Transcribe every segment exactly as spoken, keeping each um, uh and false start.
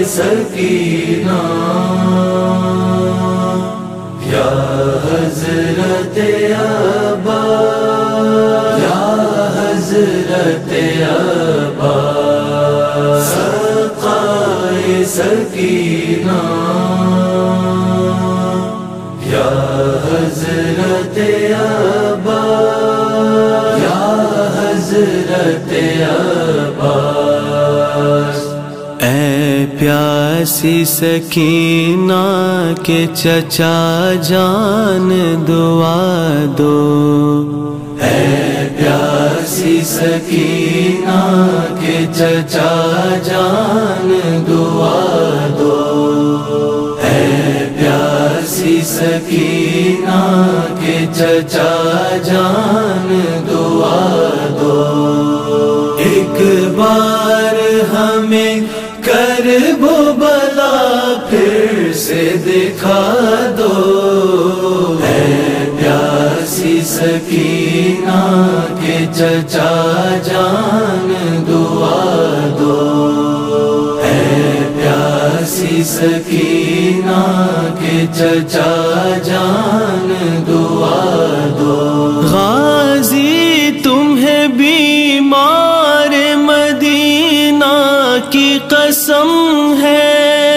سکینہ یا حضرت عباس، یا حضرت عباس، سقائے سکینہ یا حضرت عباس، یا حضرت عباس۔ اے پیاسی سکینہ کے چچا جان دعا دو، اے پیاسی سکینہ کے چچا جان دعا دو، اے پیاسی سکینہ کے چچا جان دعا دو۔ ایک بار ہمیں کرب و بلا پھر سے دکھا دو، اے پیاسی سکینہ کے چچا جان دعا دو، اے پیاسی سکینہ کے چچا جان دعا دو۔ غازی تمہیں بیمار مدینہ کی قسم ہے،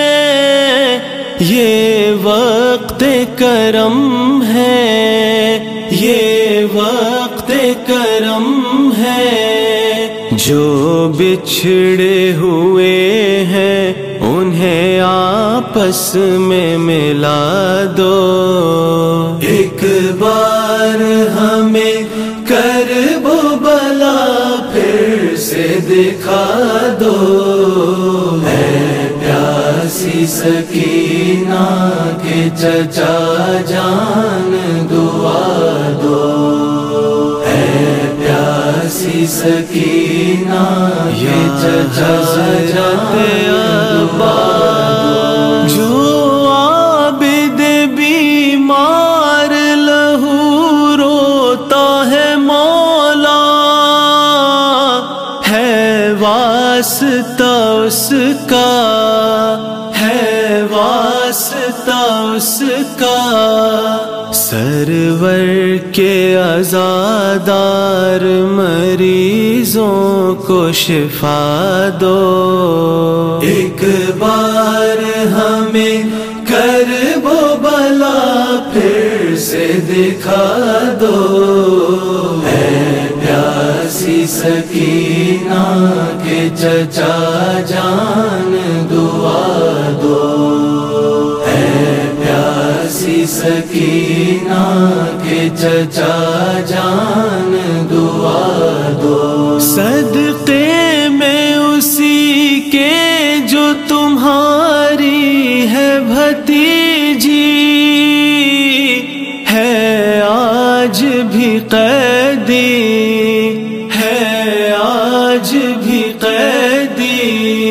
یہ وقت کرم ہے، یہ وقت کرم ہے۔ جو بچھڑے ہوئے ہیں انہیں آپس میں ملا دو، ایک بار ہمیں کرب و بلا پھر سے دکھا دو، اے پیاسی سکینہ کے چچا جان دعا دو، اے پیاسی سکینہ کے چچا جان دعا دو۔ جو عابد بیمار لہو روتا ہے مولا، ہے واسطہ اس کا، ہے واسطہ اس کا۔ سرور کے عزادار مریضوں کو شفا دو، ایک بار ہمیں کرب و بلا پھر سے دکھا دو، اے پیاسی سکینہ کے چچا جان دعا دو، اے پیاسی سکینہ کے چچا جان دعا دو۔ صدقے میں اسی کے جو تمہاری ہے بھتیجی، ہے آج بھی قیدی، ہے آج بھی قیدی۔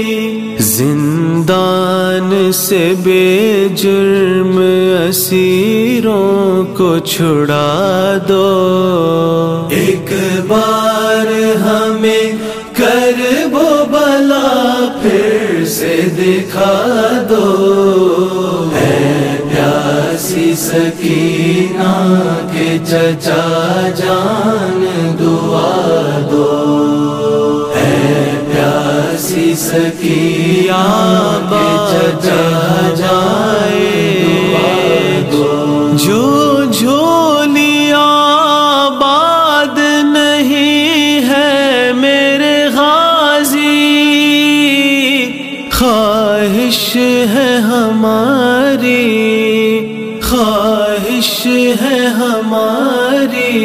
زندان سے بے جرم اسیروں کو چھڑا دو، ایک بار ہمیں کرب و بلا پھر سے دکھا دو، اے پیاسی سکینہ کے چچا جان دعا دو، اے پیاسی سکینہ کے چچا جان دعا دو۔ جو جھولیاں آباد نہیں ہے میرے غازی، خواہش ہے ہماری، خواہش ہے ہماری۔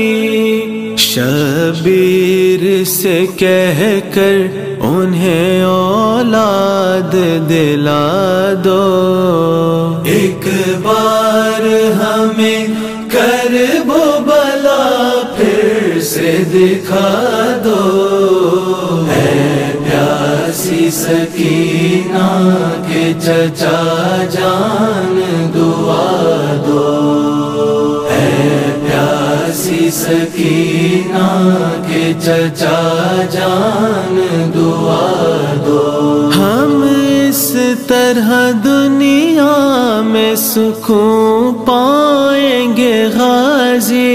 شبیر سے کہہ کر انہیں اولاد دلا دو، ایک بار ہمیں کرب و بلا پھر سے دکھا دو، اے پیاسی سکینہ کے چچا جان دعا دو، اے پیاسی سکینہ کے چچا جان دعا دو۔ ہم اس طرح دنیا میں سکون پائیں گے غازی،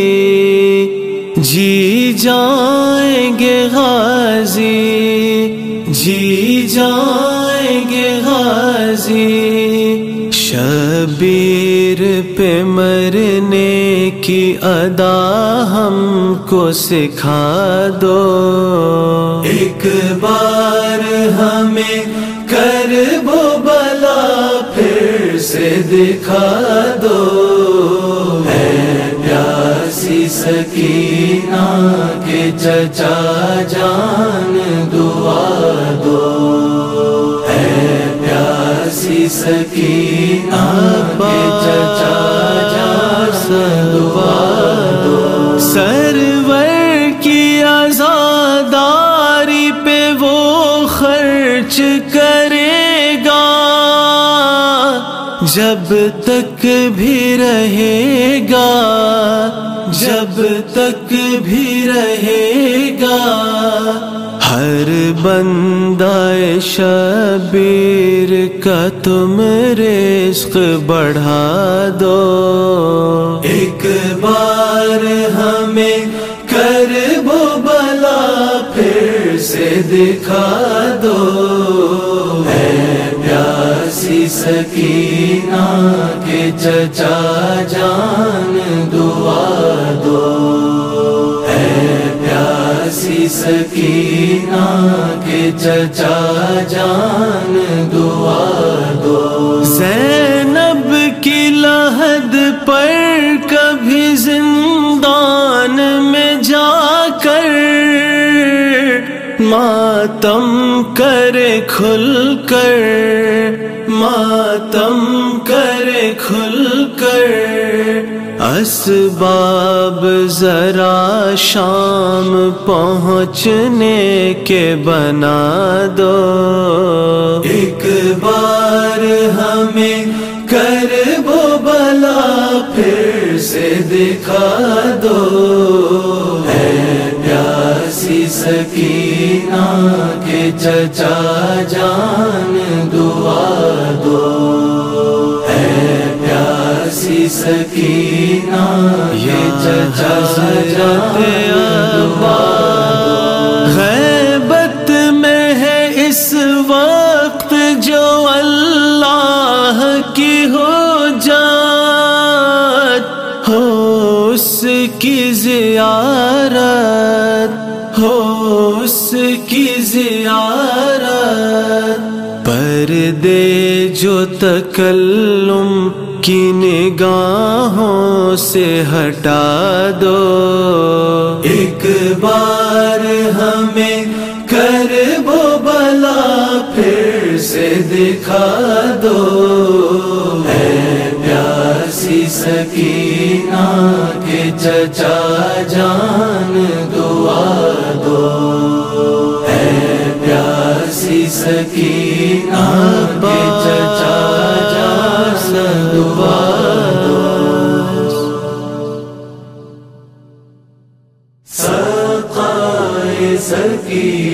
جی جائیں گے غازی، جی جائیں گے غازی۔ شبیر پہ مرنے کی ادا ہم کو سکھا دو، ایک بار ہمیں کرب و بلا پھر سے دکھا دو، اے پیاسی سکینہ کے چچا جان دعا دو، اے پیاسی سکینہ کے چچا جان دعا دو۔ سرور کی عزاداری پہ وہ خرچ کرے گا جب تک بھی رہے گا، جب تک بھی رہے گا۔ ہر بندہ شبیر کا تم رزق بڑھا دو، ایک بار ہمیں کرب و بلا پھر سے دکھا دو، اے پیاسی سکینہ کے چچا جان دعا دو، اے پیاسی سکینہ کے چچا جان دعا دو۔ زینب کی لحد پر کبھی زندان میں جا کر ماتم کرے کھل کر، ماتم کرے کھل کر۔ اسباب ذرا شام پہنچنے کے بنا دو، ایک بار ہمیں کرب و بلا پھر سے دکھا دو، اے پیاسی سکینہ کے چچا جان دعا دو، اے پیاسی سکینہ کے چچا جان دعا دو۔ غیبت میں ہے اس وقت جو اللہ کی ہو جات، ہو اس کی زیارت، ہو اس کی زیارت۔ پردے جو تکلم کی نگاہوں سے ہٹا دو، ایک بار ہمیں کرب و بلا پھر سے دکھا دو، اے پیاسی سکینہ کے چچا جان دعا دو، اے پیاسی سکینہ کے چچا جان دعا دو۔ سقائے سکینہ